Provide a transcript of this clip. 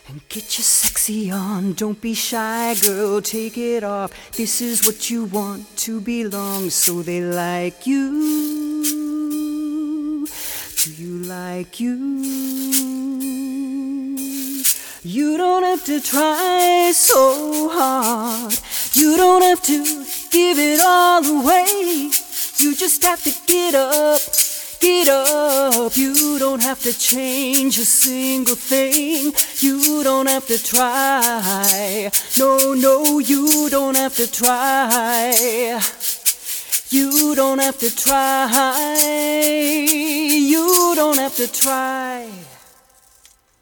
And get your sexy on, don't be shy, girl, take it off. This is what you want to belong, so they like you. Do you like you? You don't have to try so hard. You don't have to give it all away. You just have to get up. Get up, you don't have to change a single thing. You don't have to try. No, no, you don't have to try. You don't have to try. You don't have to try.